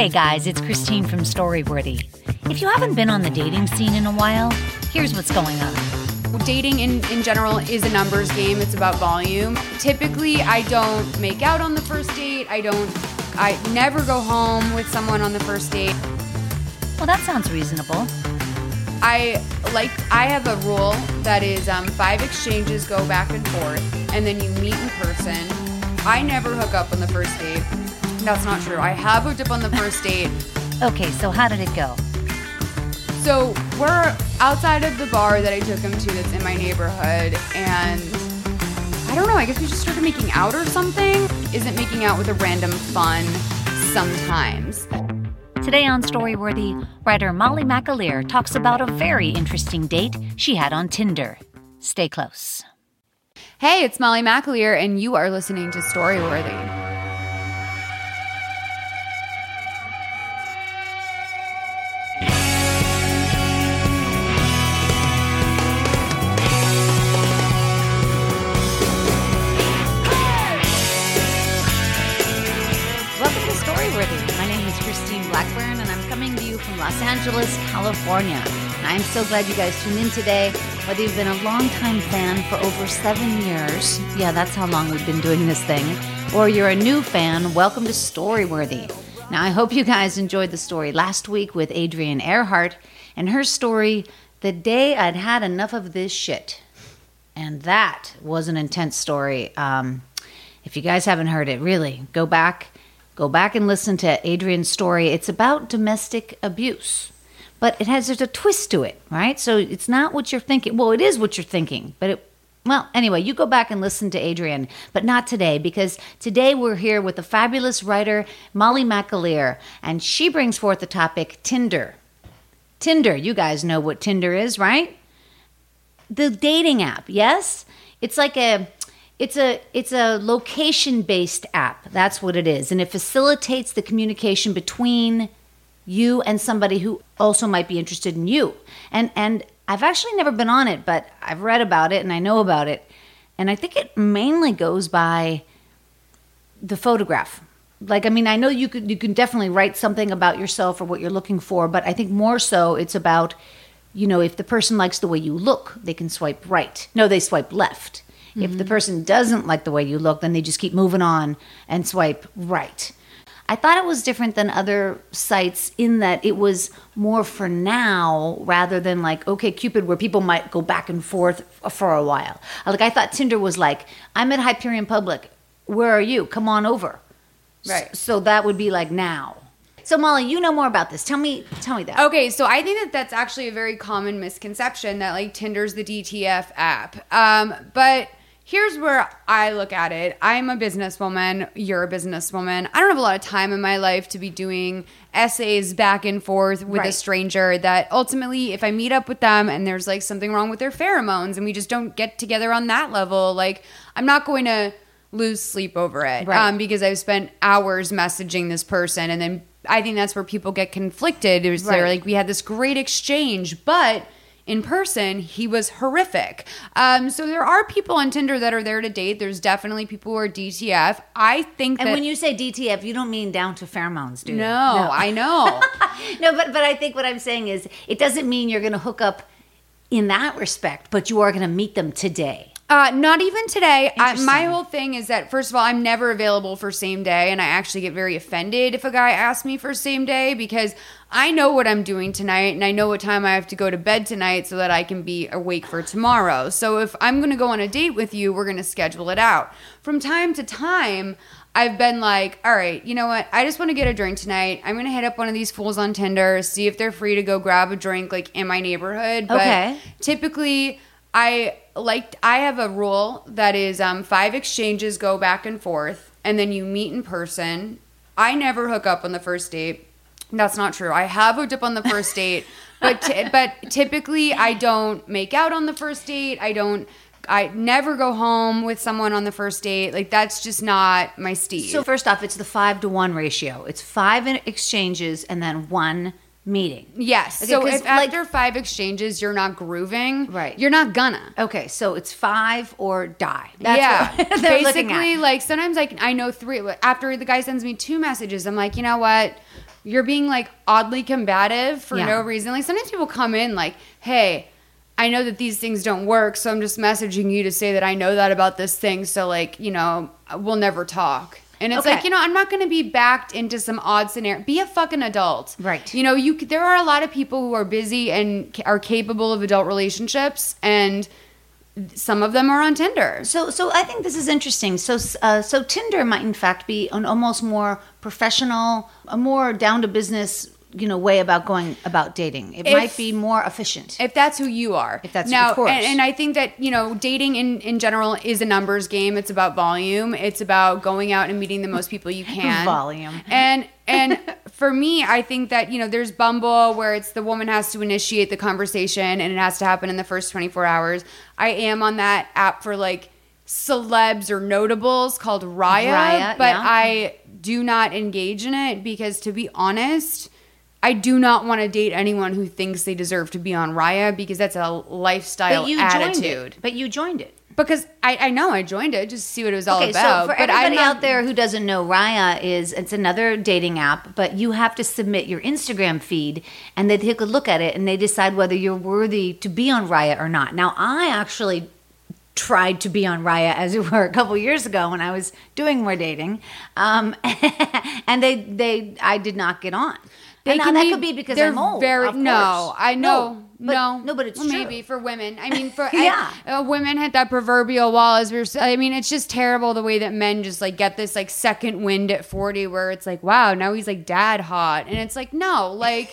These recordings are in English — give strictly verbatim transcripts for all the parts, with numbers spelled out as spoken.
Hey guys, it's Christine from Storyworthy. If you haven't been on the dating scene in a while, here's what's going on. Dating in, in general is a numbers game. It's about volume. Typically, I don't make out on the first date. I don't, I never go home with someone on the first date. Well, that sounds reasonable. I like, I have a rule that is um, five exchanges go back and forth, and then you meet in person. I never hook up on the first date. That's not true. I have hooked up on the first date. Okay, so how did it go? So we're outside of the bar that I took him to that's in my neighborhood, and I don't know, I guess we just started making out or something. Isn't making out with a random fun sometimes. Today on Storyworthy, writer Molly McAleer talks about a very interesting date she had on Tinder. Stay close. Hey, it's Molly McAleer, and you are listening to Storyworthy. Blackburn, and I'm coming to you from Los Angeles, California. And I'm so glad you guys tuned in today. Whether you've been a longtime fan for over seven years, yeah, that's how long we've been doing this thing, or you're a new fan, welcome to Storyworthy. Now, I hope you guys enjoyed the story last week with Adrienne Earhart and her story, The Day I'd Had Enough of This Shit. And that was an intense story. Um, if you guys haven't heard it, really, go back. Go back and listen to Adrienne's story. It's about domestic abuse, but it has there's a twist to it, right? So it's not what you're thinking. Well, it is what you're thinking, but it, well, anyway, you go back and listen to Adrienne, but not today, because today we're here with the fabulous writer Molly McAleer, and she brings forth the topic Tinder. Tinder, you guys know what Tinder is, right? The dating app, yes? It's like a It's a it's a location-based app. That's what it is. And it facilitates the communication between you and somebody who also might be interested in you. And and I've actually never been on it, but I've read about it and I know about it. And I think it mainly goes by the photograph. Like, I mean, I know you could you can definitely write something about yourself or what you're looking for, but I think more so it's about, you know, if the person likes the way you look, they can swipe right. No, they swipe left. Mm-hmm. If the person doesn't like the way you look, then they just keep moving on and swipe right. I thought it was different than other sites in that it was more for now rather than like OkCupid, where people might go back and forth for a while. Like, I thought Tinder was like, I'm at Hyperion Public. Where are you? Come on over. Right. So that would be like now. So Molly, you know more about this. Tell me, tell me that. Okay, so I think that that's actually a very common misconception that like Tinder's the D T F app. Um, but here's where I look at it. I'm a businesswoman. You're a businesswoman. I don't have a lot of time in my life to be doing essays back and forth with right. a stranger that ultimately, if I meet up with them and there's like something wrong with their pheromones and we just don't get together on that level, like I'm not going to lose sleep over it right. um, because I've spent hours messaging this person. And then I think that's where people get conflicted. It was right. they're like, we had this great exchange, but in person, he was horrific. Um, so there are people on Tinder that are there to date. There's definitely people who are D T F. I think and that... And when you say D T F, you don't mean down to pheromones, do you? No, no. I know. No, but, but I think what I'm saying is it doesn't mean you're going to hook up in that respect, but you are going to meet them today. Uh, not even today. I, my whole thing is that, first of all, I'm never available for same day, and I actually get very offended if a guy asks me for same day because I know what I'm doing tonight, and I know what time I have to go to bed tonight so that I can be awake for tomorrow. So if I'm going to go on a date with you, we're going to schedule it out. From time to time, I've been like, all right, you know what? I just want to get a drink tonight. I'm going to hit up one of these fools on Tinder, see if they're free to go grab a drink like in my neighborhood. But okay. typically, I like I have a rule that is um, five exchanges go back and forth, and then you meet in person. I never hook up on the first date. That's not true. I have hooked up on the first date, but t- but typically I don't make out on the first date. I don't. I never go home with someone on the first date. Like, that's just not my Steve. So first off, it's the five to one ratio. It's five exchanges and then one meeting. Yes. Okay, so if like, after five exchanges you're not grooving, right. you're not gonna. Okay, so it's five or die. That's yeah. what they're looking Basically, at. like sometimes like I know three after the guy sends me two messages, I'm like, you know what? you're being like oddly combative for Yeah. no reason. Like sometimes people come in like, hey, I know that these things don't work, so I'm just messaging you to say that I know that about this thing. So like, you know, we'll never talk. And it's Okay. like, you know, I'm not going to be backed into some odd scenario. Be a fucking adult. Right. You know, you there are a lot of people who are busy and ca- are capable of adult relationships, and some of them are on Tinder. So, so I think this is interesting. So, uh, so Tinder might in fact be an almost more professional, a more down to business, you know, way about going about dating. It If- might be more efficient. If that's who you are. If that's- now, of course. And, and I think that, you know, dating in, in general is a numbers game. It's about volume. It's about going out and meeting the most people you can. Volume. And and for me, I think that, you know, there's Bumble where it's the woman has to initiate the conversation and it has to happen in the first twenty-four hours. I am on that app for like celebs or notables called Raya, Raya, but yeah. I do not engage in it because, to be honest, I do not want to date anyone who thinks they deserve to be on Raya because that's a lifestyle but you attitude. joined it. But you joined it. Because I, I know I joined it just to see what it was all Okay, about. so for but I'm everybody not, out there who doesn't know, Raya is it's another dating app, but you have to submit your Instagram feed, and they take a look at it, and they decide whether you're worthy to be on Raya or not. Now, I actually tried to be on Raya, as it were, a couple years ago when I was doing more dating, um, and they they I did not get on. They And now can that be- could be because they're I'm old. Very, of no, course. I know. but, no, no, but it's well, true. maybe for women. I mean, for Yeah. I, uh, women hit that proverbial wall. As we were, I mean, it's just terrible the way that men just like get this like second wind at forty, where it's like, wow, now he's like dad hot, and it's like, no, like.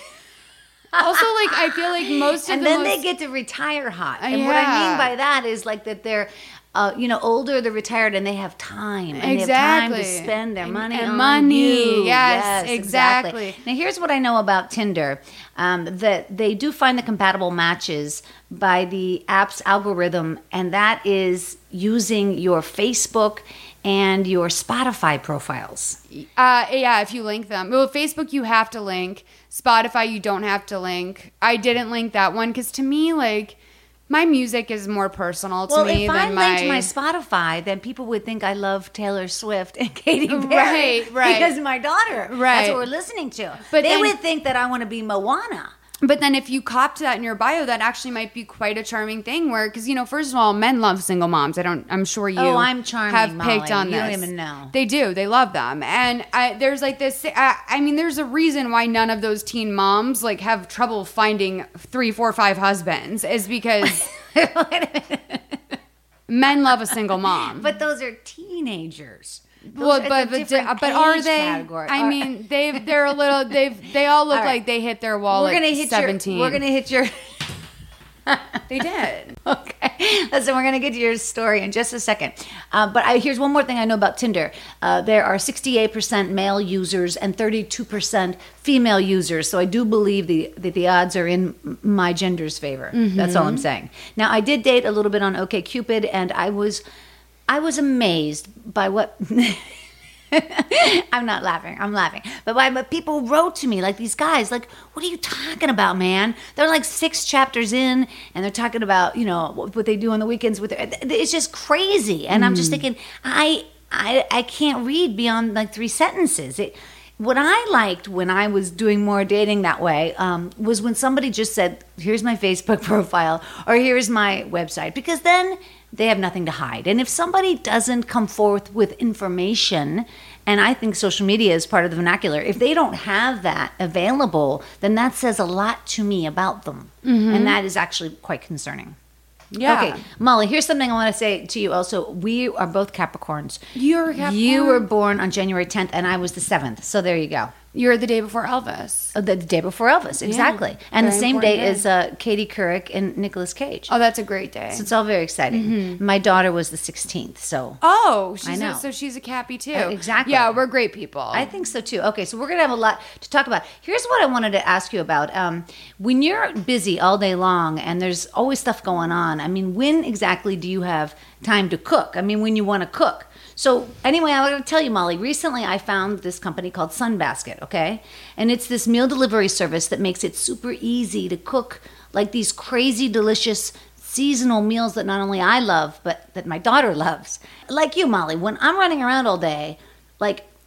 Also, like I feel like most of and the then most, they get to retire hot. Uh, And what I yeah. mean by that is like that they're, uh, you know, older, they're retired, and they have time, and they have time to Exactly. spend their And- money and on money. you. Yes, exactly. Now, here's what I know about Tinder: um, that they do find the compatible matches by the app's algorithm, and that is using your Facebook and your Spotify profiles. Uh, yeah, if you link them. Well, Facebook you have to link. Spotify you don't have to link. I didn't link that one because to me, like, my music is more personal to Well, me if I than linked my. my Spotify, then people would think I love Taylor Swift and Katy Perry. Right, right. Because my daughter. That's Right. what we're listening to. But they then- would think that I want to be Moana. But then if you copped that in your bio, that actually might be quite a charming thing. Where, because you know, first of all, men love single moms. I don't. I'm sure you. Oh, I'm charming, Have Molly. picked on You this. don't even know. They do. They love them, and I, there's like this. I, I mean, there's a reason why none of those teen moms like have trouble finding three, four, five husbands. Is because men love a single mom. But those are teenagers. Those well, are- but it's a but, different but are age they? category. I Are- mean, they they're a little. They've they all look All right. like they hit their wall we're at gonna hit seventeen. your. We're gonna hit your. They did. Okay, listen, we're going to get to your story in just a second. Uh, but I, here's one more thing I know about Tinder. Uh, there are sixty-eight percent male users and thirty-two percent female users. So I do believe the, the, the odds are in m- my gender's favor. That's all I'm saying. Now, I did date a little bit on OkCupid, and I was, I was amazed by what... I'm not laughing. I'm laughing. But why? But people wrote to me like these guys. Like, what are you talking about, man? They're like six chapters in, and they're talking about you know what, what they do on the weekends with. Their, it's just crazy. And I'm just thinking, I I I can't read beyond like three sentences. It, what I liked when I was doing more dating that way um, was when somebody just said, "Here's my Facebook profile," or "Here's my website," because then they have nothing to hide. And if somebody doesn't come forth with information, and I think social media is part of the vernacular, if they don't have that available, then that says a lot to me about them. Mm-hmm. And that is actually quite concerning. Yeah. Okay, Molly, here's something I want to say to you also. We are both Capricorns. You're a Capricorn? You were born on January tenth, and I was the seventh. So there you go. You're the day before Elvis. Uh, The, the day before Elvis, exactly. and the very same important day day. as uh, Katie Couric and Nicolas Cage. Oh, that's a great day. So it's all very exciting. Mm-hmm. My daughter was the sixteenth, so oh, she's I know. A, so she's a Cappy too. Uh, exactly. Yeah, we're great people. I think so too. Okay, so we're going to have a lot to talk about. Here's what I wanted to ask you about. Um, when you're busy all day long and there's always stuff going on, I mean, when exactly do you have time to cook? I mean, when you want to cook. So anyway, I'm going to tell you, Molly, recently I found this company called Sunbasket, okay? And it's this meal delivery service that makes it super easy to cook like these crazy delicious seasonal meals that not only I love, but that my daughter loves. Like you, Molly, when I'm running around all day, like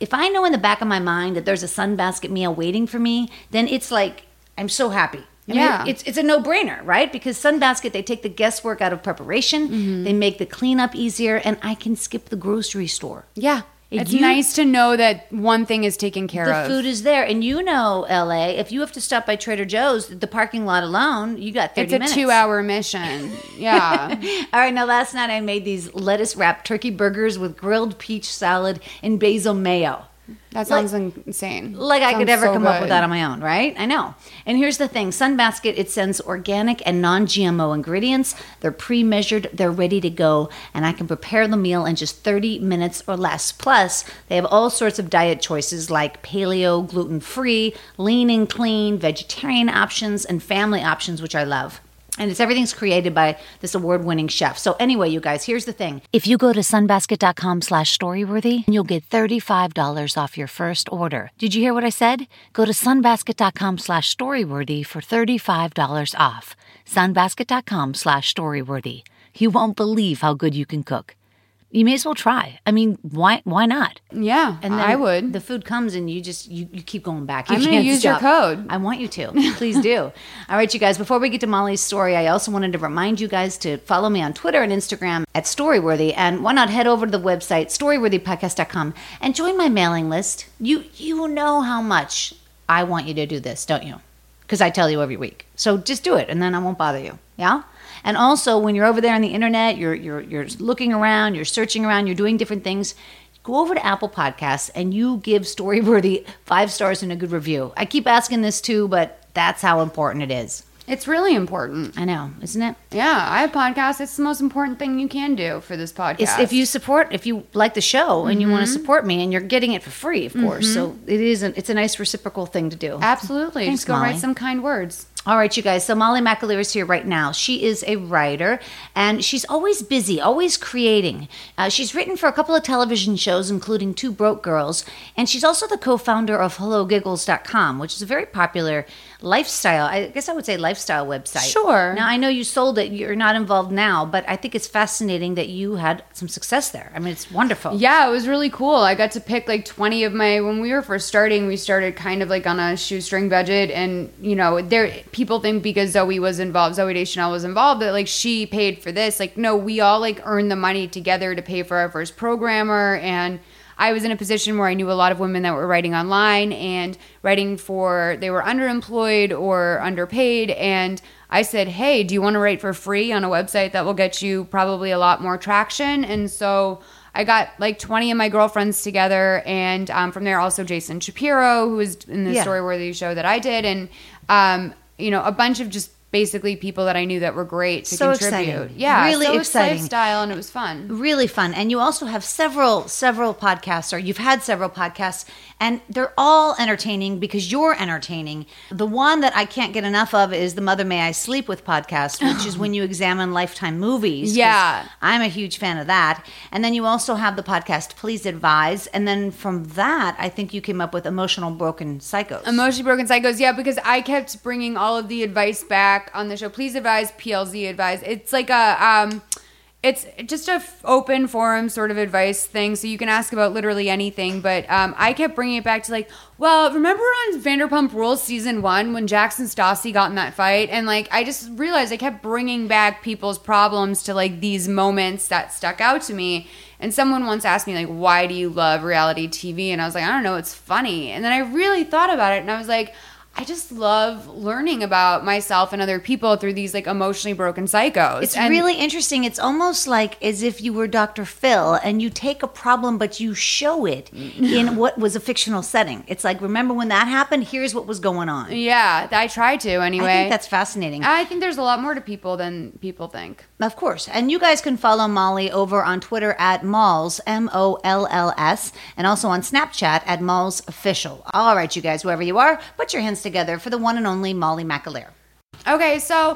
if I know in the back of my mind that there's a Sunbasket meal waiting for me, then it's like, I'm so happy. I yeah. mean, it's it's a no-brainer, right? Because Sunbasket, they take the guesswork out of preparation. Mm-hmm. They make the cleanup easier, and I can skip the grocery store. Yeah. It's you, nice to know that one thing is taken care the of. The food is there. And you know, L A, if you have to stop by Trader Joe's, the parking lot alone, you got thirty minutes. It's a two-hour mission. Yeah. All right, now last night I made these lettuce-wrapped turkey burgers with grilled peach salad and basil mayo. That sounds like, insane. Like sounds I could ever so come good. up with that on my own, right? I know. And here's the thing. Sunbasket, it sends organic and non-G M O ingredients. They're pre-measured. They're ready to go. And I can prepare the meal in just thirty minutes or less. Plus, they have all sorts of diet choices like paleo, gluten-free, lean and clean, vegetarian options, and family options, which I love. And it's everything's created by this award-winning chef. So anyway, you guys, here's the thing. If you go to sunbasket.com slash storyworthy, you'll get thirty-five dollars off your first order. Did you hear what I said? Go to sunbasket.com slash storyworthy for thirty-five dollars off. Sunbasket.com slash storyworthy. You won't believe how good you can cook. You may as well try. I mean, why why not? Yeah, and then I would. The food comes and you just, you, you keep going back. You I'm going to use stop. your code. I want you to. Please do. All right, you guys, before we get to Molly's story, I also wanted to remind you guys to follow me on Twitter and Instagram at Storyworthy. And why not head over to the website, storyworthy podcast dot com, and join my mailing list. You, you know how much I want you to do this, don't you? Because I tell you every week. So just do it, and then I won't bother you. Yeah? And also, when you're over there on the internet, you're you're you're looking around, you're searching around, you're doing different things, go over to Apple Podcasts and you give Storyworthy five stars and a good review. I keep asking this too, but that's how important it is. It's really important. I know, isn't it? Yeah, I have podcasts. It's the most important thing you can do for this podcast. It's if you support, if you like the show and mm-hmm. you want to support me, and you're getting it for free, of course. Mm-hmm. So it is. A, it's a nice reciprocal thing to do. Absolutely. Thanks, Just go Molly. write some kind words. All right, you guys. So Molly McAleer is here right now. She is a writer, and she's always busy, always creating. Uh, she's written for a couple of television shows, including Two Broke Girls, and she's also the co-founder of hello giggles dot com, which is a very popular lifestyle, I guess I would say lifestyle website. Sure. Now, I know you sold it. You're not involved now, but I think it's fascinating that you had some success there. I mean, it's wonderful. Yeah, it was really cool. I got to pick like twenty of my, when we were first starting, we started kind of like on a shoestring budget, and, you know, there people think because Zoe was involved, Zoe Deschanel was involved, that like she paid for this. Like, no, we all like earned the money together to pay for our first programmer, and I was in a position where I knew a lot of women that were writing online and writing for, they were underemployed or underpaid. And I said, hey, do you want to write for free on a website that will get you probably a lot more traction? And so I got like twenty of my girlfriends together. And um, from there, also Jason Shapiro, who was in the yeah. Storyworthy show that I did. And, um, you know, a bunch of just basically people that I knew that were great to so contribute. Exciting. Yeah, really so exciting. It's lifestyle, and it was fun. Really fun. And you also have several, several podcasts, or you've had several podcasts, and they're all entertaining because you're entertaining. The one that I can't get enough of is the Mother May I Sleep With podcast, which is when you examine Lifetime movies. Yeah. I'm a huge fan of that. And then you also have the podcast Please Advise. And then from that, I think you came up with Emotional Broken Psychos. Emotionally Broken Psychos, yeah, because I kept bringing all of the advice back on the show. Please Advise, P L Z Advise. It's like a, um, it's just a f- open forum sort of advice thing, so you can ask about literally anything. But um, I kept bringing it back to like, well, remember on Vanderpump Rules season one when Jax and Stassi got in that fight? And like, I just realized I kept bringing back people's problems to like these moments that stuck out to me. And someone once asked me like, why do you love reality T V? And I was like, I don't know, it's funny. And then I really thought about it, and I was like, I just love learning about myself and other people through these like emotionally broken psychos. It's and really interesting. It's almost like as if you were Doctor Phil and you take a problem, but you show it in what was a fictional setting. It's like, remember when that happened? Here's what was going on. Yeah, I try to anyway. I think that's fascinating. I think there's a lot more to people than people think. Of course. And you guys can follow Molly over on Twitter at Malls, M O L L S, and also on Snapchat at Malls Official. All right, you guys, whoever you are, put your hands together for the one and only Molly McAleer. Okay, so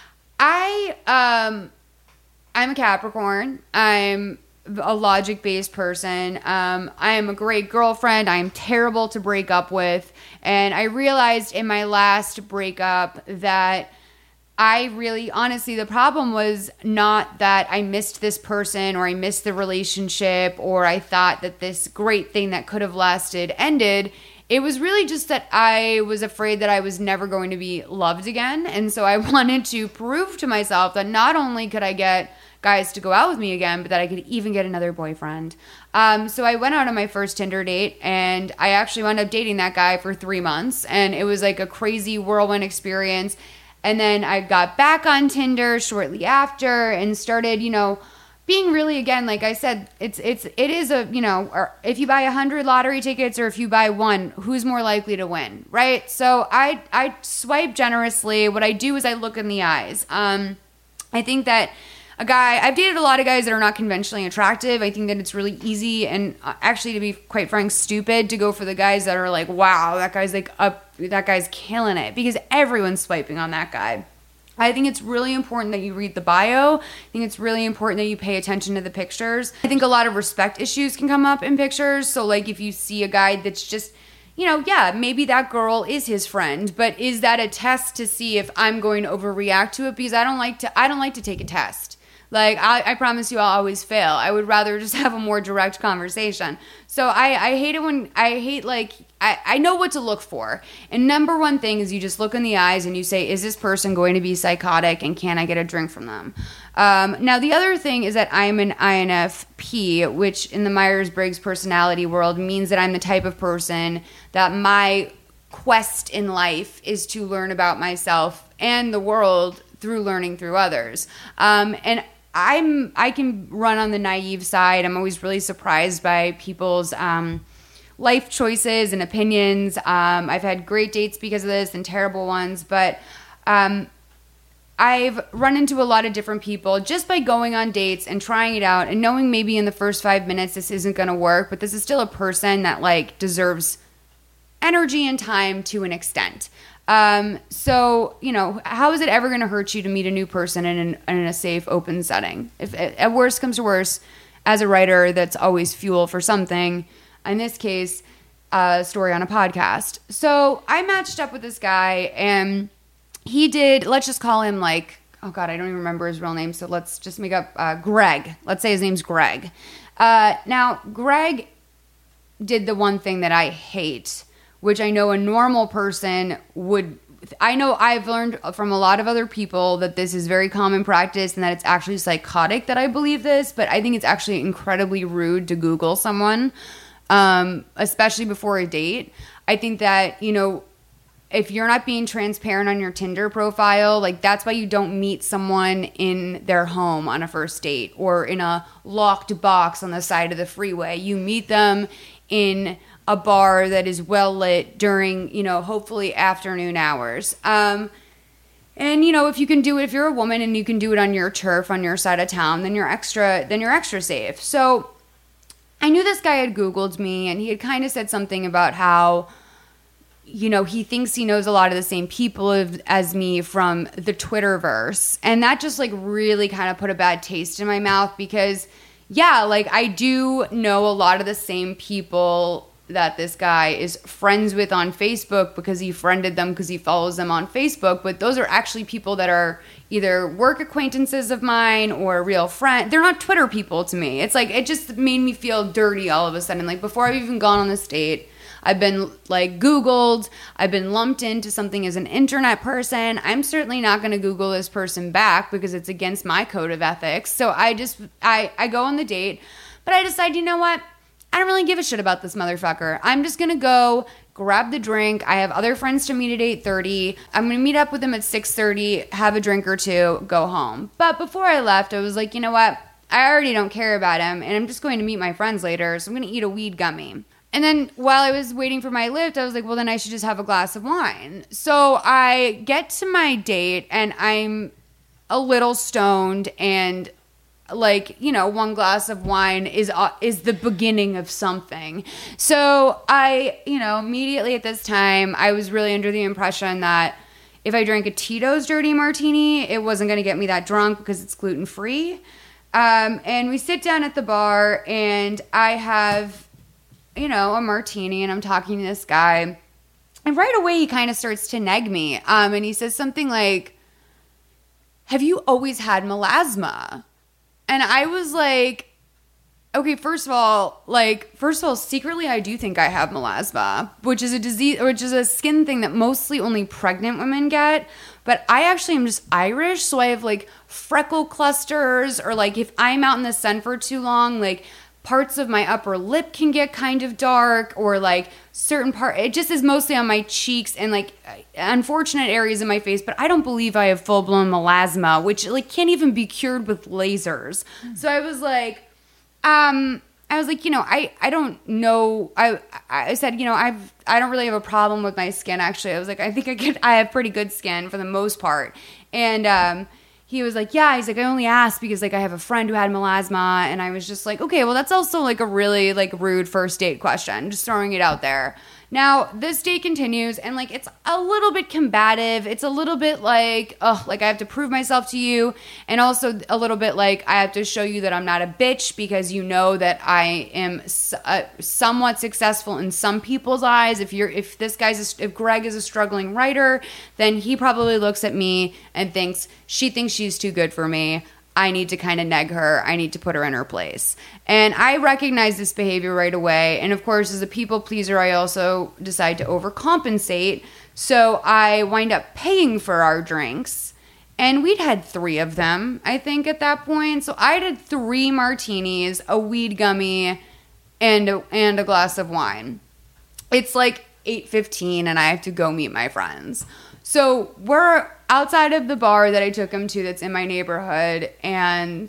I, um, I'm a Capricorn. I'm a logic-based person. Um, I am a great girlfriend. I am terrible to break up with. And I realized in my last breakup that I really, honestly, the problem was not that I missed this person or I missed the relationship or I thought that this great thing that could have lasted ended. It was really just that I was afraid that I was never going to be loved again. And so I wanted to prove to myself that not only could I get guys to go out with me again, but that I could even get another boyfriend. Um, so I went out on my first Tinder date, and I actually wound up dating that guy for three months. And it was like a crazy whirlwind experience. And then I got back on Tinder shortly after and started, you know, being really, again, like I said, it's it's it is a, you know, or if you buy a hundred lottery tickets or if you buy one, who's more likely to win, right? So I I swipe generously. What I do is I look in the eyes. Um, I think that a guy, I've dated a lot of guys that are not conventionally attractive. I think that it's really easy and actually, to be quite frank, stupid to go for the guys that are like, wow, that guy's like up, that guy's killing it, because everyone's swiping on that guy. I think it's really important that you read the bio. I think it's really important that you pay attention to the pictures. I think a lot of respect issues can come up in pictures. So like if you see a guy that's just, you know, yeah, maybe that girl is his friend, but is that a test to see if I'm going to overreact to it? Because I don't like to, I don't like to take a test. Like, I, I promise you I'll always fail. I would rather just have a more direct conversation. So I, I hate it when, I hate like, I, I know what to look for. And number one thing is you just look in the eyes and you say, is this person going to be psychotic and can I get a drink from them? Um, now, the other thing is that I'm an I N F P, which in the Myers-Briggs personality world means that I'm the type of person that my quest in life is to learn about myself and the world through learning through others. Um, and I'm I can run on the naive side. I'm always really surprised by people's um, life choices and opinions. Um, I've had great dates because of this and terrible ones, but um, I've run into a lot of different people just by going on dates and trying it out and knowing maybe in the first five minutes this isn't going to work, but this is still a person that like deserves energy and time to an extent. Um, so, you know, how is it ever going to hurt you to meet a new person in, an, in a safe, open setting? If at worst comes to worst, as a writer, that's always fuel for something. In this case, a story on a podcast. So I matched up with this guy, and he did, let's just call him like, oh God, I don't even remember his real name. So let's just make up uh, Greg. Let's say his name's Greg. Uh, now, Greg did the one thing that I hate, which I know a normal person would, I know I've learned from a lot of other people that this is very common practice and that it's actually psychotic that I believe this, but I think it's actually incredibly rude to Google someone, um, especially before a date. I think that, you know, if you're not being transparent on your Tinder profile, like that's why you don't meet someone in their home on a first date or in a locked box on the side of the freeway. You meet them in a bar that is well lit during, you know, hopefully afternoon hours. Um, and, you know, if you can do it, if you're a woman and you can do it on your turf, on your side of town, then you're extra, then you're extra safe. So I knew this guy had Googled me and he had kind of said something about how, you know, he thinks he knows a lot of the same people as me from the Twitterverse. And that just like really kind of put a bad taste in my mouth because, yeah, like I do know a lot of the same people that this guy is friends with on Facebook because he friended them because he follows them on Facebook. But those are actually people that are either work acquaintances of mine or real friend. They're not Twitter people to me. It's like, it just made me feel dirty all of a sudden. Like before I've even gone on this date, I've been like Googled. I've been lumped into something as an internet person. I'm certainly not going to Google this person back because it's against my code of ethics. So I just, I, I go on the date, but I decide, you know what? I don't really give a shit about this motherfucker. I'm just going to go grab the drink. I have other friends to meet at eight thirty. I'm going to meet up with them at six thirty, have a drink or two, go home. But before I left, I was like, you know what? I already don't care about him, and I'm just going to meet my friends later, so I'm going to eat a weed gummy. And then while I was waiting for my lift, I was like, well, then I should just have a glass of wine. So I get to my date, and I'm a little stoned, and like, you know, one glass of wine is uh, is the beginning of something. So I, you know, immediately at this time, I was really under the impression that if I drank a Tito's Dirty Martini, it wasn't going to get me that drunk because it's gluten-free. Um, and we sit down at the bar, and I have, you know, a martini, and I'm talking to this guy. And right away, he kind of starts to neg me. Um, and he says something like, have you always had melasma? And I was like, okay, first of all, like, first of all, secretly, I do think I have melasma, which is a disease, which is a skin thing that mostly only pregnant women get. But I actually am just Irish, so I have like freckle clusters, or like if I'm out in the sun for too long, like parts of my upper lip can get kind of dark, or like certain part, it just is mostly on my cheeks and like unfortunate areas in my face. But I don't believe I have full blown melasma, which like can't even be cured with lasers. Mm. So I was like, Um, I was like, you know, I, I don't know. I I said, you know, I've I don't really have a problem with my skin. Actually, I was like, I think I could. I have pretty good skin for the most part. And um, he was like, yeah. He's like, I only asked because like I have a friend who had melasma, and I was just like, okay, well, that's also like a really like rude first date question. Just throwing it out there. Now, this date continues, and, like, it's a little bit combative. It's a little bit like, oh, like, I have to prove myself to you, and also a little bit like I have to show you that I'm not a bitch because you know that I am uh, somewhat successful in some people's eyes. If you're, if this guy's, a, if Greg is a struggling writer, then he probably looks at me and thinks, she thinks she's too good for me. I need to kind of neg her. I need to put her in her place. And I recognize this behavior right away. And of course, as a people pleaser, I also decide to overcompensate. So I wind up paying for our drinks. And we'd had three of them, I think, at that point. So I had three martinis, a weed gummy, and a, and a glass of wine. It's like eight fifteen, and I have to go meet my friends. So we're outside of the bar that I took him to that's in my neighborhood, and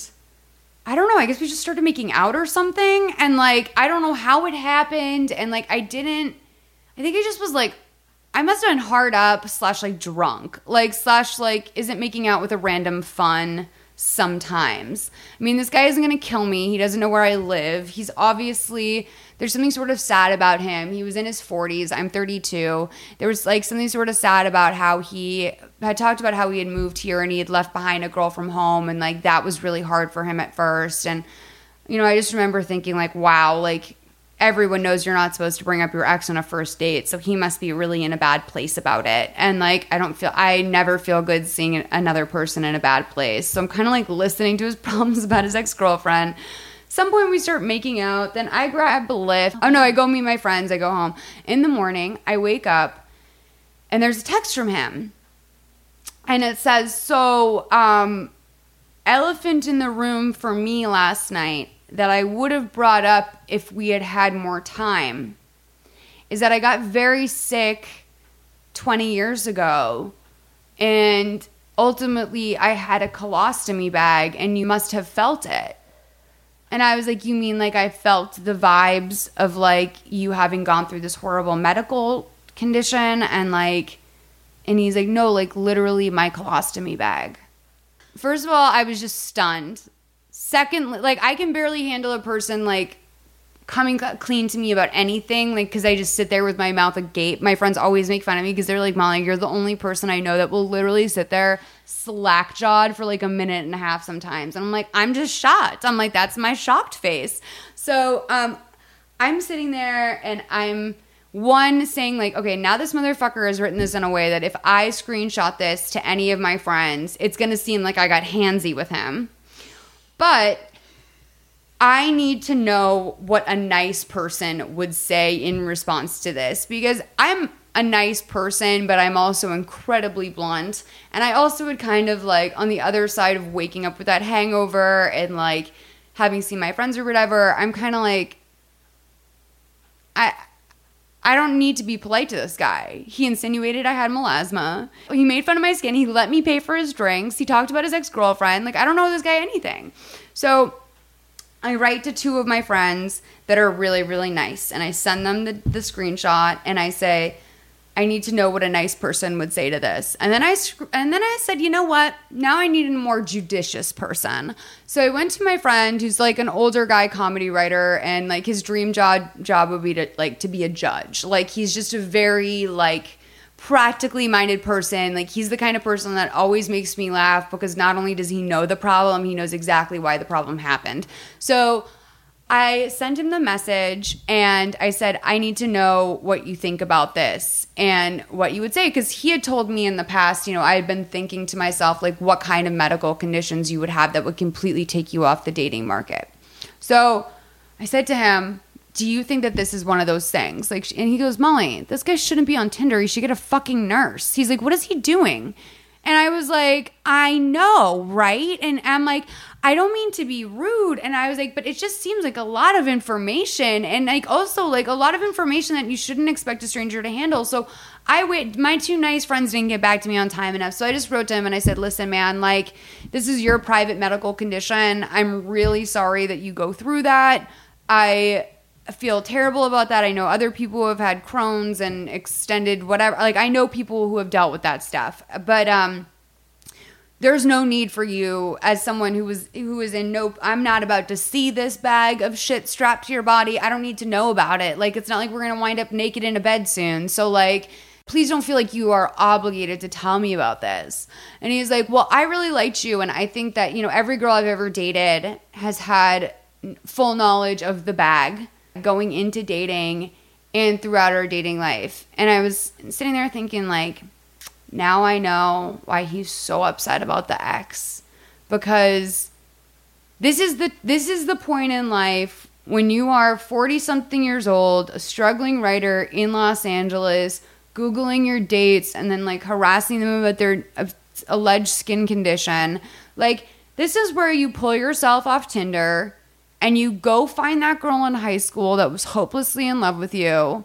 I don't know, I guess we just started making out or something, and like I don't know how it happened, and like I didn't, I think I just was like, I must have been hard up slash like drunk, like slash like isn't making out with a random fun sometimes. I mean, this guy isn't gonna kill me, he doesn't know where I live, he's obviously, there's something sort of sad about him. He was in his forties. I'm thirty-two. There was like something sort of sad about how he had talked about how he had moved here and he had left behind a girl from home. And like that was really hard for him at first. And, you know, I just remember thinking like, wow, like everyone knows you're not supposed to bring up your ex on a first date. So he must be really in a bad place about it. And like, I don't feel, I never feel good seeing another person in a bad place. So I'm kind of like listening to his problems about his ex-girlfriend. Some point we start making out, then I grab a Lyft. Oh no, I go meet my friends, I go home. In the morning, I wake up, and there's a text from him. And it says, so, um, elephant in the room for me last night that I would have brought up if we had had more time is that I got very sick twenty years ago, and ultimately I had a colostomy bag, and you must have felt it. And I was like, you mean like I felt the vibes of like you having gone through this horrible medical condition? And like, and he's like, no, like literally my colostomy bag. First of all, I was just stunned. Secondly, like I can barely handle a person like coming clean to me about anything, like because I just sit there with my mouth agape. My friends always make fun of me because they're like, Molly, you're the only person I know that will literally sit there slack-jawed for like a minute and a half sometimes. And I'm like, I'm just shocked. I'm like, that's my shocked face. So um, I'm sitting there and I'm one saying like, okay, now this motherfucker has written this in a way that if I screenshot this to any of my friends, it's going to seem like I got handsy with him. But I need to know what a nice person would say in response to this, because I'm a nice person, but I'm also incredibly blunt. And I also would kind of like on the other side of waking up with that hangover and like having seen my friends or whatever, I'm kind of like, I I don't need to be polite to this guy. He insinuated I had melasma. He made fun of my skin. He let me pay for his drinks. He talked about his ex-girlfriend. Like, I don't know this guy anything. So I write to two of my friends that are really, really nice, and I send them the, the screenshot, and I say, I need to know what a nice person would say to this. And then I and then I said, you know what? Now I need a more judicious person. So I went to my friend who's like an older guy comedy writer, and like his dream job job would be to like to be a judge. Like he's just a very like practically minded person. Like he's the kind of person that always makes me laugh because not only does he know the problem, he knows exactly why the problem happened. So I sent him the message and I said, I need to know what you think about this and what you would say. Because he had told me in the past, you know, I had been thinking to myself, like, what kind of medical conditions you would have that would completely take you off the dating market. So I said to him, do you think that this is one of those things? Like, and he goes, Molly, this guy shouldn't be on Tinder. He should get a fucking nurse. He's like, what is he doing? And I was like, I know, right? And I'm like, I don't mean to be rude. And I was like, but it just seems like a lot of information. And like also like a lot of information that you shouldn't expect a stranger to handle. So I wait, my two nice friends didn't get back to me on time enough. So I just wrote to him and I said, listen, man, like this is your private medical condition. I'm really sorry that you go through that. I feel terrible about that. I know other people who have had Crohn's and extended whatever. Like I know people who have dealt with that stuff. But um there's no need for you as someone who was who is in no I'm not about to see this bag of shit strapped to your body. I don't need to know about it. Like it's not like we're going to wind up naked in a bed soon. So like please don't feel like you are obligated to tell me about this. And he's like, "Well, I really liked you and I think that, you know, every girl I've ever dated has had full knowledge of the bag going into dating and throughout our dating life." And I was sitting there thinking like, now I know why he's so upset about the ex, because this is the this is the point in life when you are forty something years old, a struggling writer in Los Angeles, Googling your dates and then like harassing them about their uh, alleged skin condition. Like this is where you pull yourself off Tinder and you go find that girl in high school that was hopelessly in love with you.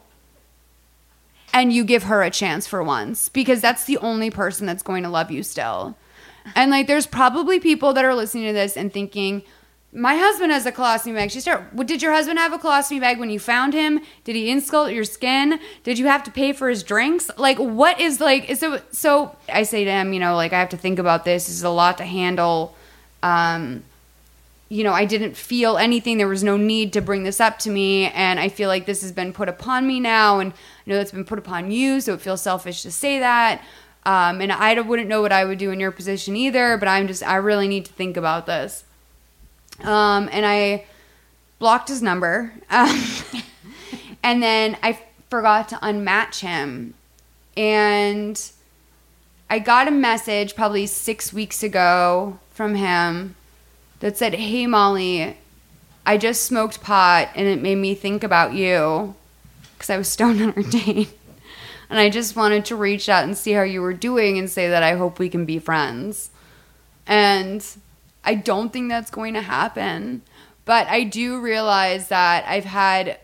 And you give her a chance for once, because that's the only person that's going to love you still. And like, there's probably people that are listening to this and thinking, my husband has a colostomy bag. She start, did your husband have a colostomy bag when you found him? Did he insult your skin? Did you have to pay for his drinks? Like, what is like, so, so I say to him, you know, like I have to think about this. This is a lot to handle. Um, you know, I didn't feel anything. There was no need to bring this up to me. And I feel like this has been put upon me now. And I know that's been put upon you. So it feels selfish to say that. Um, and I wouldn't know what I would do in your position either. But I'm just, I really need to think about this. Um, and I blocked his number. Um, and then I forgot to unmatch him. And I got a message probably six weeks ago from him that said, hey, Molly, I just smoked pot and it made me think about you because I was stoned on our date. And I just wanted to reach out and see how you were doing and say that I hope we can be friends. And I don't think that's going to happen. But I do realize that I've had...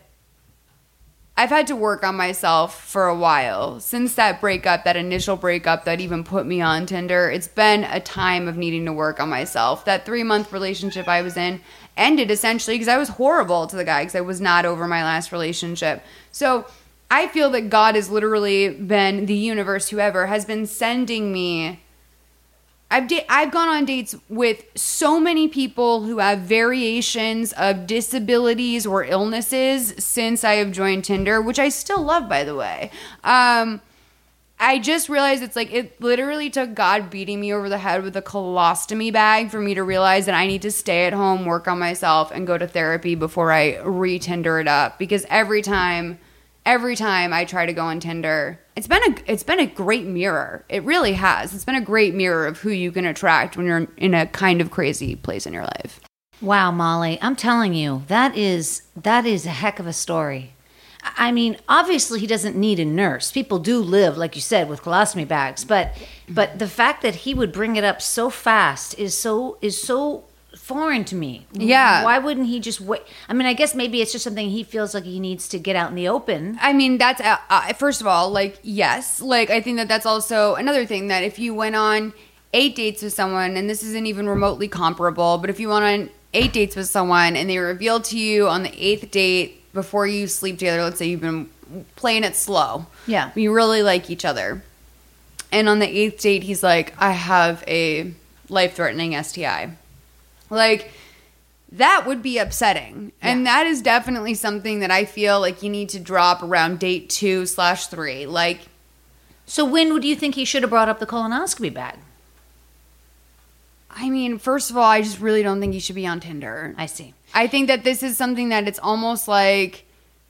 I've had to work on myself for a while. Since that breakup, that initial breakup that even put me on Tinder, it's been a time of needing to work on myself. That three-month relationship I was in ended essentially because I was horrible to the guy because I was not over my last relationship. So I feel that God has literally been, the universe, whoever, has been sending me... I've da- I've gone on dates with so many people who have variations of disabilities or illnesses since I have joined Tinder, which I still love, by the way. Um, I just realized it's like it literally took God beating me over the head with a colostomy bag for me to realize that I need to stay at home, work on myself, and go to therapy before I re-Tinder it up. Because every time... Every time I try to go on Tinder, it's been a it's been a great mirror. It really has. It's been a great mirror of who you can attract when you're in a kind of crazy place in your life. Wow, Molly, I'm telling you, that is that is a heck of a story. I mean, obviously he doesn't need a nurse. People do live, like you said, with colostomy bags, but but the fact that he would bring it up so fast is so is so foreign to me. Yeah. Why wouldn't he just wait? I mean, I guess maybe it's just something he feels like he needs to get out in the open. I mean, that's, uh, uh, first of all, like, yes. Like, I think that that's also another thing that if you went on eight dates with someone, and this isn't even remotely comparable, but if you went on eight dates with someone and they revealed to you on the eighth date before you sleep together, let's say you've been playing it slow. Yeah. You really like each other. And on the eighth date, he's like, I have a life-threatening S T I. Like, that would be upsetting. Yeah. And that is definitely something that I feel like you need to drop around date two slash three. Like, so when would you think he should have brought up the colonoscopy bag? I mean, first of all, I just really don't think you should be on Tinder. I see. I think that this is something that it's almost like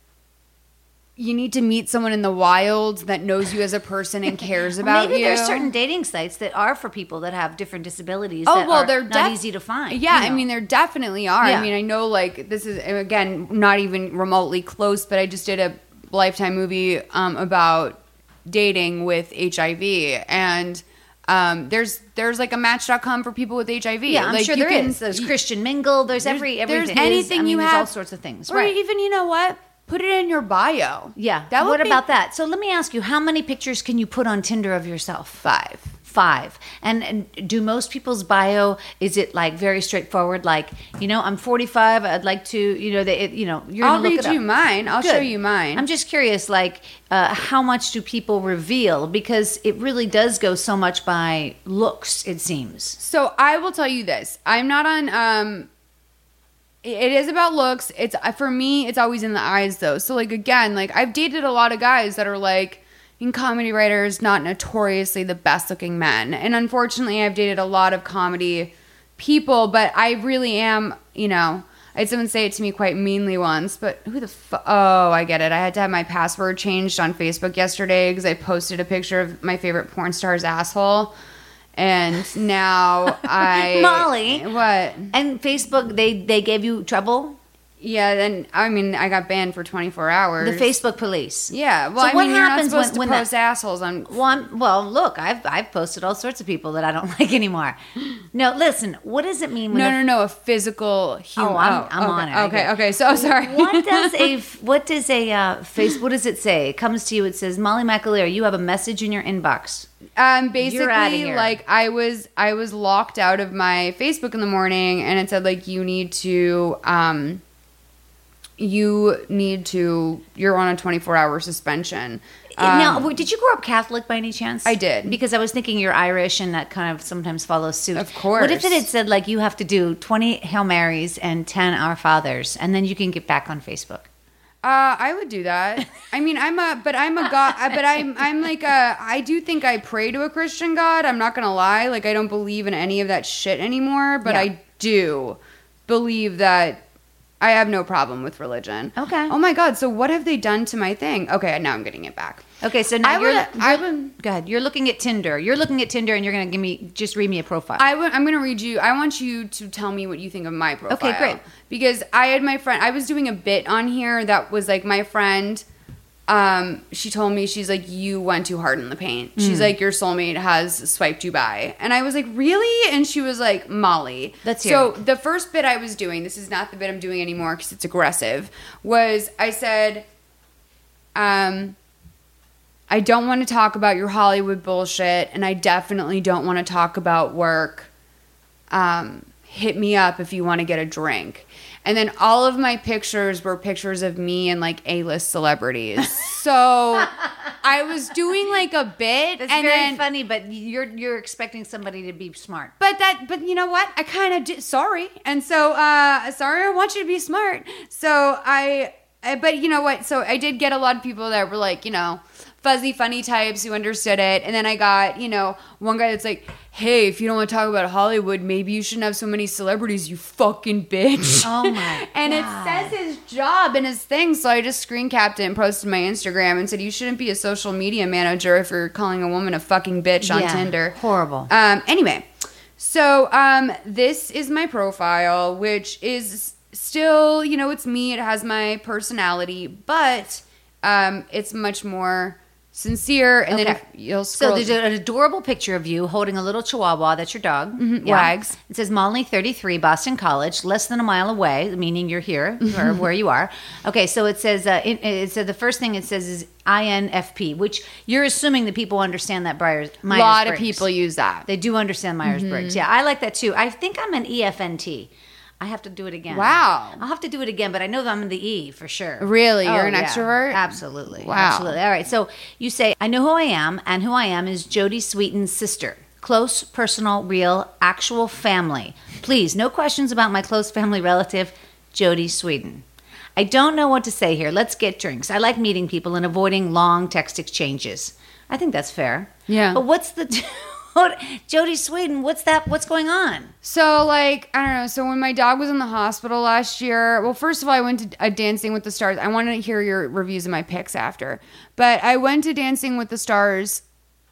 you need to meet someone in the wild that knows you as a person and cares about Maybe you. there's certain dating sites that are for people that have different disabilities. Oh, that well, are they're not def- easy to find. Yeah, you know. I mean, there definitely are. Yeah. I mean, I know, like, this is, again, not even remotely close, but I just did a Lifetime movie um, about dating with H I V, and um, there's there's like a Match dot com for people with H I V. Yeah, I'm like, sure you there can, is. There's Christian Mingle. There's, there's every there's everything. anything I mean, you there's have, all sorts of things. Or Right. even, you know what? Put it in your bio. Yeah. That would what be about that? So let me ask you, how many pictures can you put on Tinder of yourself? five. Five. And, and do most people's bio, is it like very straightforward? Like, you know, I'm forty-five. I'd like to, you know, they, it, you know, you're I'll gonna look read it you up. mine. I'll Good. show you mine. I'm just curious, like, uh, how much do people reveal? Because it really does go so much by looks, it seems. So I will tell you this. I'm not on. Um, it is about looks. It's for me. It's always in the eyes, though. So like again, like I've dated a lot of guys that are like in comedy writers, not notoriously the best looking men, and unfortunately, I've dated a lot of comedy people. But I really am, you know. I had someone say it to me quite meanly once, but who the fu- oh, I get it. I had to have my password changed on Facebook yesterday because I posted a picture of my favorite porn star's asshole. And now I... Molly. What? And Facebook, they, they gave you trouble? Yeah, then, I mean, I got banned for twenty-four hours. The Facebook police. Yeah, well, So I what mean, you're not happens supposed when- to when post that- assholes on... Well, I'm- well, look, I've I've posted all sorts of people that I don't like anymore. No, listen, what does it mean when No, the- no, no, a physical human... Oh, I'm- I'm okay, on it. I Okay, get it. okay, so sorry. What does a what does a uh, face? What does it say? It comes to you. It says, Molly McAleer, you have a message in your inbox. Um, You're outta basically, here. like I was, I was locked out of my Facebook in the morning, and it said like you need to, um, you need to, you're on a twenty-four hour suspension. Um, now, w- did you grow up Catholic by any chance? I did. Because I was thinking you're Irish, and that kind of sometimes follows suit. Of course. What if it had said like you have to do twenty Hail Marys and ten Our Fathers, and then you can get back on Facebook? Uh, I would do that. I mean, I'm a, but I'm a God, but I'm, I'm like a, I do think I pray to a Christian God. I'm not gonna lie. Like, I don't believe in any of that shit anymore, but Yeah. I do believe that I have no problem with religion. Okay. Oh my God. So what have they done to my thing? Okay. Now I'm getting it back. Okay, so now I you're, would- you're I would- go ahead. You're looking at Tinder. You're looking at Tinder, and you're going to give me just read me a profile. I would, I'm going to read you. I want you to tell me what you think of my profile. Okay, great. Because I had my friend, I was doing a bit on here that was like my friend, um, she told me, she's like, you went too hard in the paint. Mm. She's like, your soulmate has swiped you by. And I was like, really? And she was like, Molly. Let's hear So it. the first bit I was doing, this is not the bit I'm doing anymore because it's aggressive, was I said, um... I don't want to talk about your Hollywood bullshit, and I definitely don't want to talk about work. Um, hit me up if you want to get a drink. And then all of my pictures were pictures of me and like A-list celebrities. So I was doing like a bit, That's and very then, funny, but you're you're expecting somebody to be smart. but that, but you know what? I kind of did. Sorry, and so uh, sorry. I want you to be smart. So I, I, but you know what? So I did get a lot of people that were like, you know, fuzzy, funny types who understood it. And then I got, you know, one guy that's like, hey, if you don't want to talk about Hollywood, maybe you shouldn't have so many celebrities, you fucking bitch. Oh my And God. it says his job and his thing. So I just screen capped it and posted my Instagram and said, you shouldn't be a social media manager if you're calling a woman a fucking bitch on Yeah, Tinder. horrible. Um, anyway, so um, this is my profile, which is still, you know, it's me. It has my personality, but um, it's much more sincere. And then Okay. if you'll scroll. So there's an adorable picture of you holding a little chihuahua. That's your dog. Yeah. Wags. It says Molly, thirty-three, Boston College, less than a mile away, meaning you're here or where you are. Okay, so it says, uh, it, it said the first thing it says is I N F P, which you're assuming that people understand that Myers. a lot of people use that. They do understand Myers-Briggs. Yeah, I like that too. I think I'm an E F N T. I have to do it again. Wow. I'll have to do it again, but I know that I'm in the E for sure. Really? Oh, You're an yeah. extrovert? Absolutely. Wow. Absolutely. All right. So you say, I know who I am, and who I am is Jodie Sweetin's sister. Close, personal, real, actual family. Please, no questions about my close family relative, Jodie Sweetin. I don't know what to say here. Let's get drinks. I like meeting people and avoiding long text exchanges. I think that's fair. Yeah. But what's the... Jodie, Jodie Sweetin, what's that? What's going on? So, like, I don't know. So, when my dog was in the hospital last year, well, first of all, I went to a Dancing with the Stars. I want to hear your reviews of my picks after. But I went to Dancing with the Stars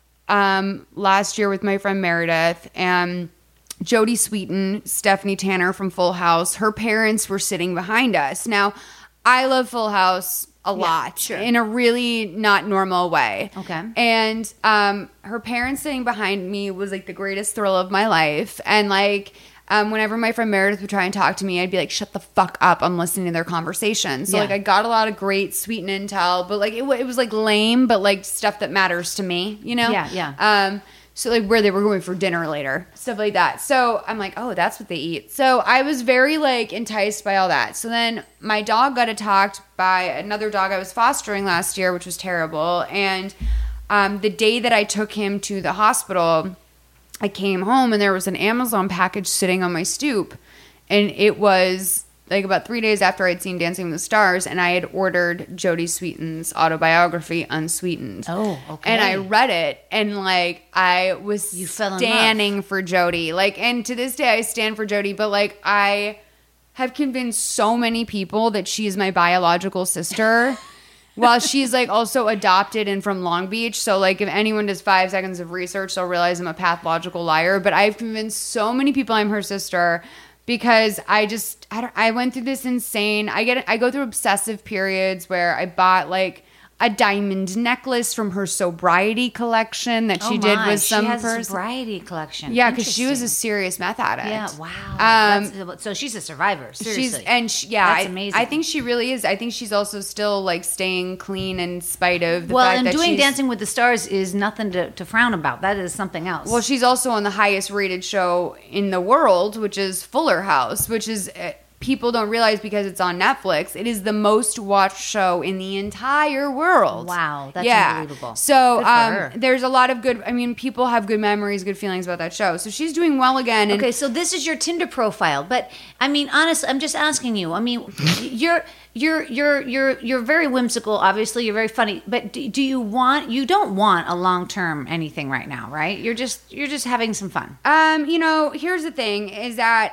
um, last year with my friend Meredith, and Jodie Sweetin, Stephanie Tanner from Full House, her parents were sitting behind us. Now, I love Full House a yeah, lot sure. in a really not normal way. Okay. And um, her parents sitting behind me was like the greatest thrill of my life. And like, um, whenever my friend Meredith would try and talk to me, I'd be like, shut the fuck up. I'm listening to their conversation. So yeah. like I got a lot of great Sweetin intel, but like it, it was like lame, but like stuff that matters to me, you know? Yeah, yeah. Um, So like where they were going for dinner later, stuff like that. So I'm like, oh, that's what they eat. So I was very like enticed by all that. So then my dog got attacked by another dog I was fostering last year, which was terrible. And um, the day that I took him to the hospital, I came home and there was an Amazon package sitting on my stoop. And it was like about three days after I'd seen Dancing with the Stars, and I had ordered Jodie Sweetin's autobiography, Unsweetened. Oh, okay. And I read it, and like I was you fell in standing love. for Jodie. Like, and to this day, I stand for Jodie. But like, I have convinced so many people that she is my biological sister. While she's like also adopted and from Long Beach. So like if anyone does five seconds of research, they'll realize I'm a pathological liar. But I've convinced so many people I'm her sister. Because I just, I, don't, I went through this insane, I get, I go through obsessive periods where I bought like a diamond necklace from her sobriety collection that she oh did my. with some she has person. A sobriety collection. Yeah, because she was a serious meth addict. Yeah, wow. Um, That's, so she's a survivor. Seriously, she's and she, yeah, That's I, amazing. I think she really is. I think she's also still like staying clean in spite of the well, fact and that doing she's, Dancing with the Stars is nothing to, to frown about. That is something else. Well, she's also on the highest rated show in the world, which is Fuller House, which is. Uh, people don't realize because it's on Netflix, it is the most watched show in the entire world. Wow, that's yeah. unbelievable. So um, there's a lot of good, I mean, people have good memories, good feelings about that show. So she's doing well again. And okay, so this is your Tinder profile. But, I mean, honestly, I'm just asking you. I mean, you're... You're you're you're you're very whimsical. Obviously, you're very funny. But do, do you want? You don't want a long term anything right now, right? You're just you're just having some fun. Um, you know, here's the thing: is that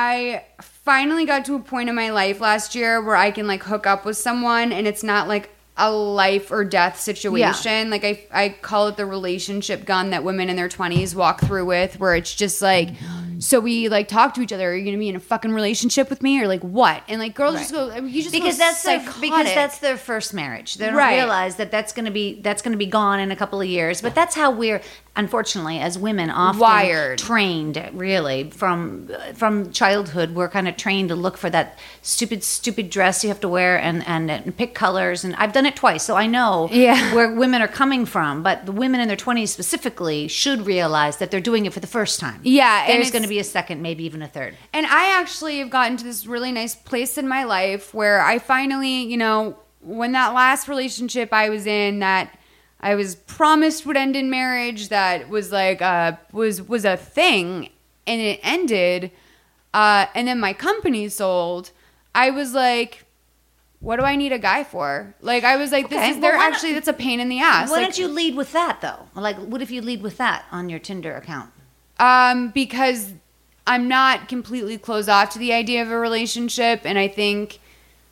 I finally got to a point in my life last year where I can like hook up with someone, and it's not like a life or death situation. Yeah. Like I I call it the relationship gun that women in their twenties walk through with, where it's just like. So we like talk to each other. Are you gonna be in a fucking relationship with me, or like what? And like girls right. just go. I mean, you just because go that's their, psychotic. because that's their first marriage. They don't right. realize that that's gonna be that's gonna be gone in a couple of years. But that's how we're unfortunately as women often wired, trained. Really from from childhood, we're kind of trained to look for that stupid stupid dress you have to wear and and, and pick colors. And I've done it twice, so I know yeah. where women are coming from. But the women in their twenties specifically should realize that they're doing it for the first time. Yeah, there's going to be a second, maybe even a third. And I actually have gotten to this really nice place in my life where I finally, you know, when that last relationship I was in that I was promised would end in marriage, that was like uh was was a thing, and it ended, uh, and then my company sold. I was like, what do I need a guy for? Like, I was like, okay, this is well, there not, actually that's a pain in the ass. Why like, don't you lead with that though? Like, what if you lead with that on your Tinder account? Um, because I'm not completely closed off to the idea of a relationship, and I think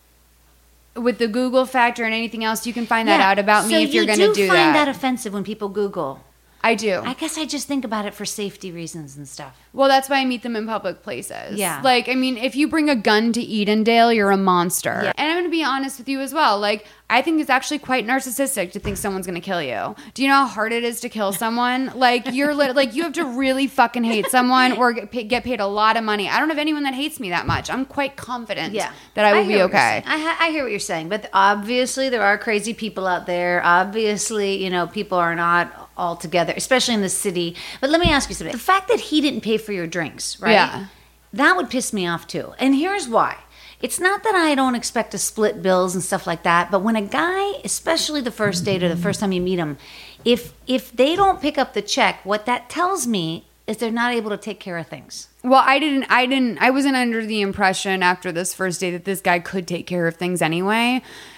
with the Google factor and anything else, you can find that yeah. out about so me if you're going to do that. So you do find that offensive when people Google? I do. I guess I just think about it for safety reasons and stuff. Well, that's why I meet them in public places. Yeah. Like, I mean, if you bring a gun to Edendale, you're a monster. Yeah. And I'm going to be honest with you as well. Like, I think it's actually quite narcissistic to think someone's going to kill you. Do you know how hard it is to kill someone? Like, you're li- like, you have to really fucking hate someone or get paid, get paid a lot of money. I don't have anyone that hates me that much. I'm quite confident yeah. that I will I be okay. I, ha- I hear what you're saying, but obviously there are crazy people out there. Obviously, you know, people are not all together, especially in the city. But let me ask you something. The fact that he didn't pay for your drinks, right? Yeah. That would piss me off too. And here's why. It's not that I don't expect to split bills and stuff like that, but when a guy, especially the first date or the first time you meet him, if if they don't pick up the check, what that tells me is they're not able to take care of things. Well, I didn't, I didn't, I wasn't under the impression after this first date that this guy could take care of things anyway.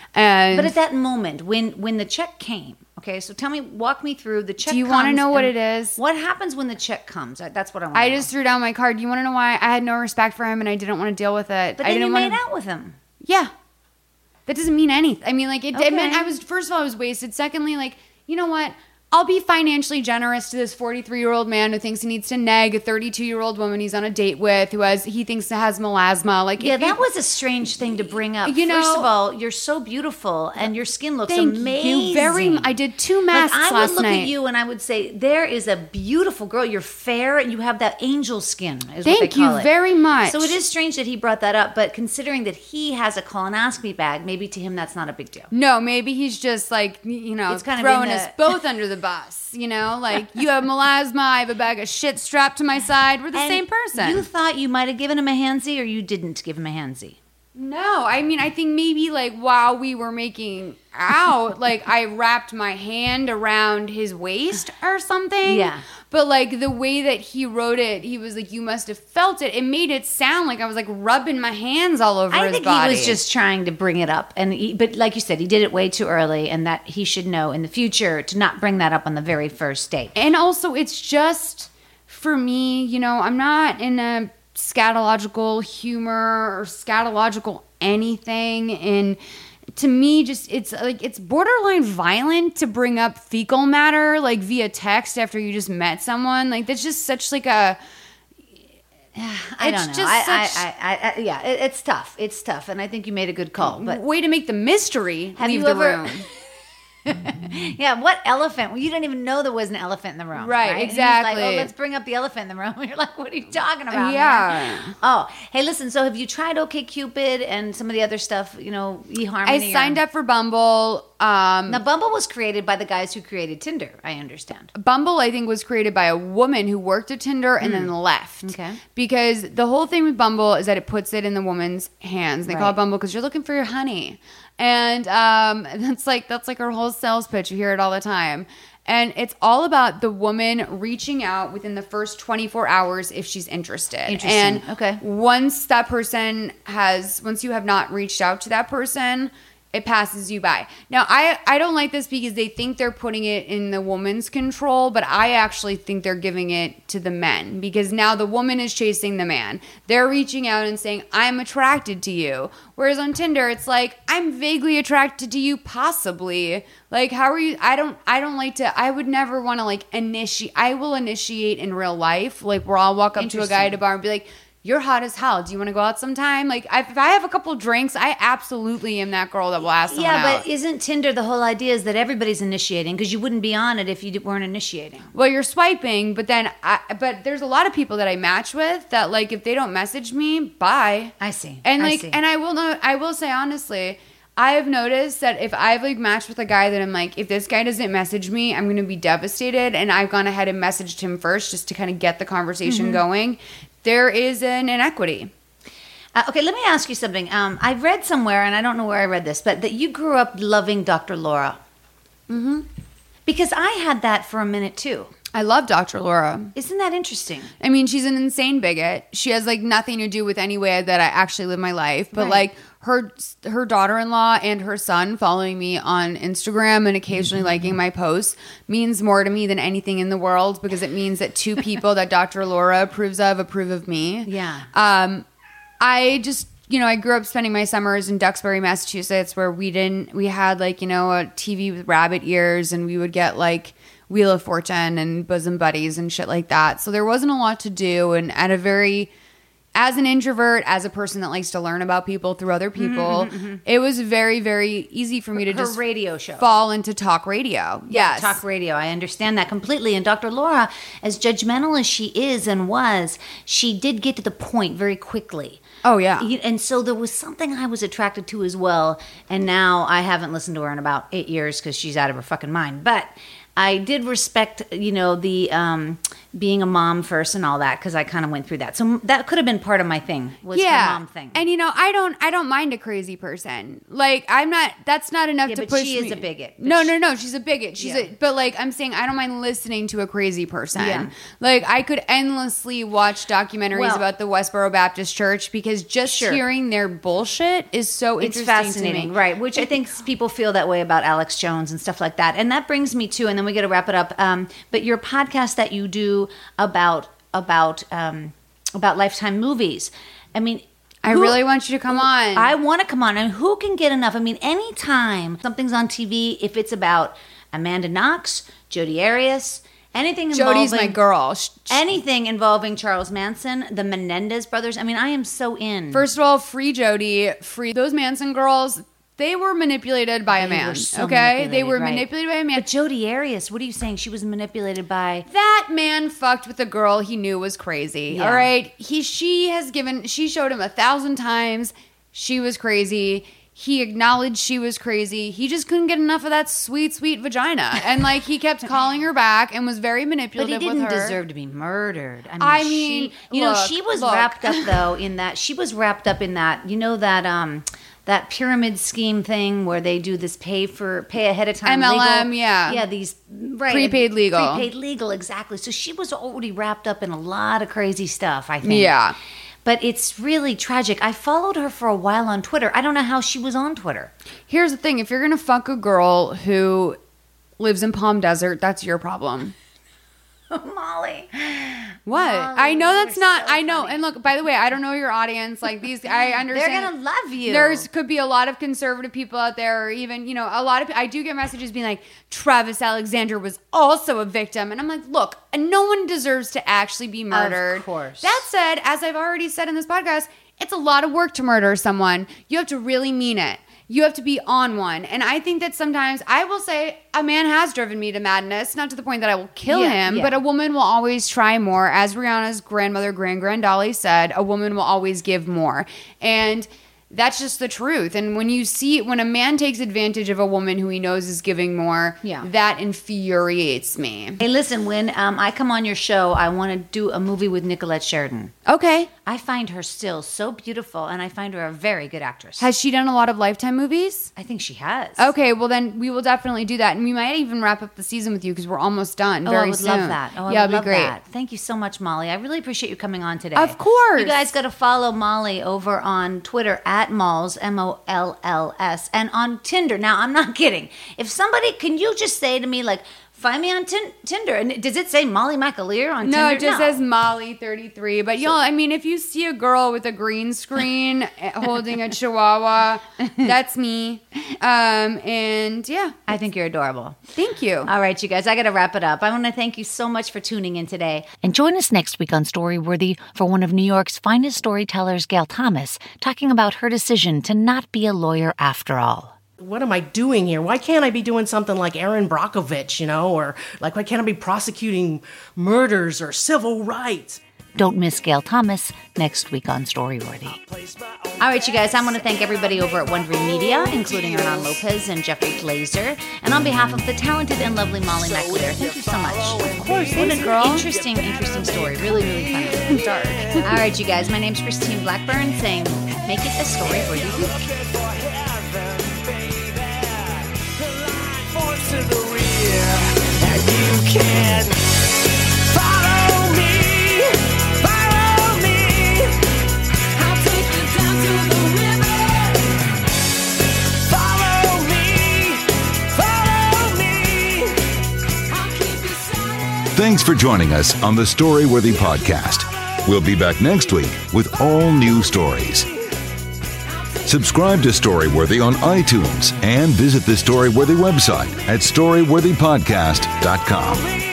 And But at that moment, when when the check came, okay, so tell me, walk me through the check. Do you want to comes know what and it is? What happens when the check comes? That's what I want. I know. just threw down my card. Do you want to know why? I had no respect for him and I didn't want to deal with it. But I then didn't you want made to, out with him. Yeah. That doesn't mean anything. I mean, like, it, Okay. it meant I was, first of all, I was wasted. Secondly, like, you know what? I'll be financially generous to this forty-three-year-old man who thinks he needs to nag a thirty-two-year-old woman he's on a date with who has he thinks has melasma. Like, Yeah, if that you- was a strange thing to bring up. You First know- of all, you're so beautiful and your skin looks Thank amazing. you very m- I did two masks like, I last would look night. at you and I would say, there is a beautiful girl. You're fair and you have that angel skin, is Thank what they you call it. very much. So it is strange that he brought that up, but considering that he has a colonoscopy bag, maybe to him that's not a big deal. No, maybe he's just like, you know, It's kind of throwing in us the- both under the bus. You know, like, you have melasma, I have a bag of shit strapped to my side. We're the And same person. You thought you might have given him a handsy or you didn't give him a handsy? No, I mean, I think maybe like while we were making out, like I wrapped my hand around his waist or something. Yeah. But like the way that he wrote it, he was like, you must have felt it. It made it sound like I was like rubbing my hands all over I his think body. he was just trying to bring it up, and he, but like you said, he did it way too early, and that he should know in the future to not bring that up on the very first date. And also, it's just for me, you know, I'm not in a scatological humor or scatological anything. And to me, just it's like it's borderline violent to bring up fecal matter like via text after you just met someone. Like that's just such like a. I It's don't know. just I, such- I, I, I, yeah, it, it's tough. It's tough, and I think you made a good call. But way to make the mystery Have leave you the ever- room. yeah, what elephant? Well, you didn't even know there was an elephant in the room, Right, And he was exactly. like, oh, let's bring up the elephant in the room. You're like, what are you talking about? Yeah. man? Oh, hey, listen. So, have you tried OkCupid and some of the other stuff? You know, eHarmony. I signed up for Bumble. Um, Now, Bumble was created by the guys who created Tinder. I understand. Bumble, I think, was created by a woman who worked at Tinder and then left. Okay. Because the whole thing with Bumble is that it puts it in the woman's hands. They call Right. it Bumble because you're looking for your honey. And um, that's like that's like her whole sales pitch. You hear it all the time. And it's all about the woman reaching out within the first twenty-four hours if she's interested. Interesting. And Okay. once that person has, once you have not reached out to that person, it passes you by. Now, I, I don't like this because they think they're putting it in the woman's control, but I actually think they're giving it to the men because now the woman is chasing the man. They're reaching out and saying, I'm attracted to you. Whereas on Tinder, it's like, I'm vaguely attracted to you, possibly. Like, how are you? I don't, I don't like to, I would never want to like initiate, I will initiate in real life, like where I'll walk up to a guy at a bar and be like, you're hot as hell. Do you want to go out sometime? Like, I, if I have a couple drinks, I absolutely am that girl that will ask someone Yeah, out. but isn't Tinder the whole idea is that everybody's initiating because you wouldn't be on it if you weren't initiating. Well, you're swiping, but then, I, but there's a lot of people that I match with that, like, if they don't message me, bye. I see. And I like, see. and I will know. I will say honestly, I have noticed that if I've like matched with a guy that I'm like, if this guy doesn't message me, I'm gonna be devastated. And I've gone ahead and messaged him first just to kind of get the conversation Mm-hmm. going. There is an inequity. Uh, okay, let me ask you something. Um, I read somewhere, and I don't know where I read this, but that you grew up loving Doctor Laura. Mm-hmm. Because I had that for a minute too. I love Doctor Laura. Isn't that interesting? I mean, she's an insane bigot. She has like nothing to do with any way that I actually live my life. But Right. like her her daughter-in-law and her son following me on Instagram and occasionally liking my posts means more to me than anything in the world because it means that two people that Doctor Laura approves of approve of me. Yeah. Um, I just, you know, I grew up spending my summers in Duxbury, Massachusetts, where we didn't, we had like, you know, a T V with rabbit ears and we would get like Wheel of Fortune and Bosom Buddies and shit like that. So there wasn't a lot to do. And at a very, as an introvert, as a person that likes to learn about people through other people, it was very, very easy for me to Her just radio show. fall into talk radio. Yes. Talk radio. I understand that completely. And Doctor Laura, as judgmental as she is and was, she did get to the point very quickly. Oh, yeah. You- And so there was something I was attracted to as well. And now I haven't listened to her in about eight years because she's out of her fucking mind. But I did respect, you know, the um, being a mom first and all that, because I kind of went through that. So that could have been part of my thing, was yeah. her mom thing. And you know, I don't, I don't mind a crazy person. Like I'm not. That's not enough yeah, to but push she is me. a bigot. No, she, no, no. She's a bigot. She's yeah. a. But like I'm saying, I don't mind listening to a crazy person. Yeah. Like I could endlessly watch documentaries Well, about the Westboro Baptist Church because just Sure. hearing their bullshit is so it's interesting fascinating, to me. right? Which I think people feel that way about Alex Jones and stuff like that. And that brings me to, and then we got to wrap it up. Um, but your podcast that you do about about um, about Lifetime movies. I mean, I who- really want you to come on. I want to come on. And who can get enough? I mean, anytime something's on T V, if it's about Amanda Knox, Jodi Arias, anything involving Jody's my girl. Sh- anything involving Charles Manson, the Menendez brothers. I mean, I am so in. First of all, free Jody, free those Manson girls. They were manipulated by a They man. were so okay, they manipulated, were right. manipulated by a man. But Jodi Arias, what are you saying? She was manipulated by. That man fucked with a girl he knew was crazy. Yeah. All right, he she has given she showed him a thousand times she was crazy. He acknowledged she was crazy. He just couldn't get enough of that sweet, sweet vagina, and like he kept calling her back and was very But manipulative he didn't with her. deserve to be murdered. I mean, I mean, she, you know, look, she was look. wrapped up though in that. She was wrapped up in that. You know that um that pyramid scheme thing where they do this pay for pay ahead of time M L M, legal. yeah. yeah, these right Prepaid legal. prepaid legal, exactly. So she was already wrapped up in a lot of crazy stuff. I think. Yeah. But it's really tragic. I followed her for a while on Twitter. I don't know how she was on Twitter. Here's the thing: if you're gonna fuck a girl who lives in Palm Desert, that's your problem. Molly. What? Molly, I know you're that's not. so I know. funny. And look, by the way, I don't know your audience. Like these, I understand. They're gonna love you. There's could be a lot of conservative people out there, or even you know, a lot of. I do get messages being like, Travis Alexander was also a victim, and I'm like, look, no one deserves to actually be murdered. Of course. That said, as I've already said in this podcast, it's a lot of work to murder someone. You have to really mean it. You have to be on one. And I think that sometimes, I will say, a man has driven me to madness, not to the point that I will kill Yeah, him, yeah. but a woman will always try more. As Rihanna's grandmother, Grand Grand Dolly said, a woman will always give more. And that's just the truth. And when you see, when a man takes advantage of a woman who he knows is giving more, Yeah. that infuriates me. Hey, listen, when um, I come on your show, I want to do a movie with Nicolette Sheridan. Okay. I find her still so beautiful, and I find her a very good actress. Has she done a lot of Lifetime movies? I think she has. Okay, well then we will definitely do that, and we might even wrap up the season with you because we're almost done. Oh, very I would soon. love that. Oh, I yeah, would it'd love be great. that. Thank you so much, Molly. I really appreciate you coming on today. Of course. You guys got to follow Molly over on Twitter at Malls, M O L L S, and on Tinder. Now, I'm not kidding. If somebody, can you just say to me, like, find me on tin- Tinder? And does it say Molly McAleer on No, Tinder? it just says Molly thirty-three. But y'all, I mean, if you see a girl with a green screen holding a chihuahua, that's me. Um, and yeah, I think you're adorable. thank you. All right, you guys, I got to wrap it up. I want to thank you so much for tuning in today. And join us next week on Storyworthy for one of New York's finest storytellers, Gail Thomas, talking about her decision to not be a lawyer after all. What am I doing here? Why can't I be doing something like Aaron Brockovich, you know, or like why can't I be prosecuting murders or civil rights? Don't miss Gail Thomas next week on Storyworthy. All right, you guys, I want to thank everybody over at Wondery Media, including Hernan Lopez and Jeffrey Glazer. And on behalf of the talented and lovely Molly McAleer, thank you so much. Of course, what a girl. Interesting, interesting story. Really, really funny. Dark. All right, you guys, my name's Christine Blackburn saying, make it a story-worthy week. To the rear, and you can follow me, follow me. I'll take you down to the river. Follow me, follow me. I'll keep you silent. Thanks for joining us on the Storyworthy podcast. We'll be back next week with all new stories. Subscribe to Storyworthy on iTunes and visit the Storyworthy website at storyworthy podcast dot com.